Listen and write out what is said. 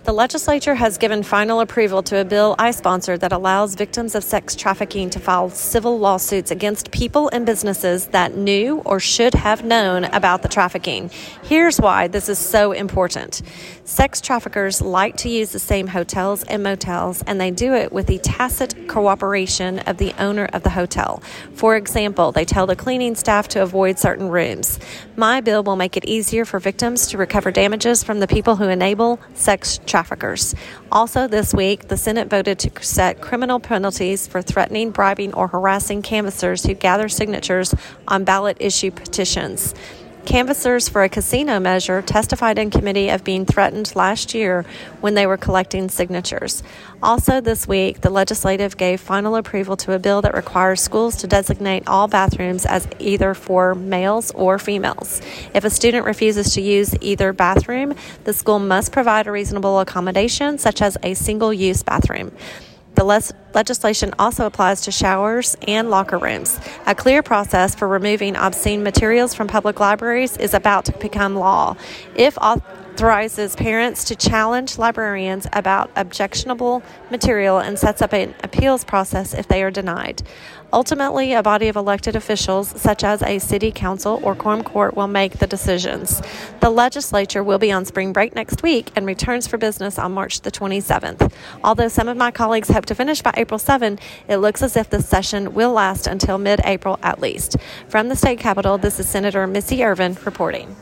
The legislature has given final approval to a bill I sponsored that allows victims of sex trafficking to file civil lawsuits against people and businesses that knew or should have known about the trafficking. Here's why this is so important. Sex traffickers like to use the same hotels and motels, and they do it with the tacit cooperation of the owner of the hotel. For example, they tell the cleaning staff to avoid certain rooms. My bill will make it easier for victims to recover damages from the people who enable sex traffickers. Also this week, the Senate voted to set criminal penalties for threatening, bribing, or harassing canvassers who gather signatures on ballot issue petitions. Canvassers for a casino measure testified in committee of being threatened last year when they were collecting signatures. Also this week, the legislative gave final approval to a bill that requires schools to designate all bathrooms as either for males or females. If a student refuses to use either bathroom, the school must provide a reasonable accommodation, such as a single-use bathroom. The legislation also applies to showers and locker rooms. A clear process for removing obscene materials from public libraries is about to become law. It authorizes parents to challenge librarians about objectionable material and sets up an appeals process if they are denied. Ultimately, a body of elected officials, such as a city council or quorum court, will make the decisions. The legislature will be on spring break next week and returns for business on March the 27th. Although some of my colleagues hope to finish by April 7, it looks as if the session will last until mid-April at least. From the state capitol, this is Senator Missy Irvin reporting.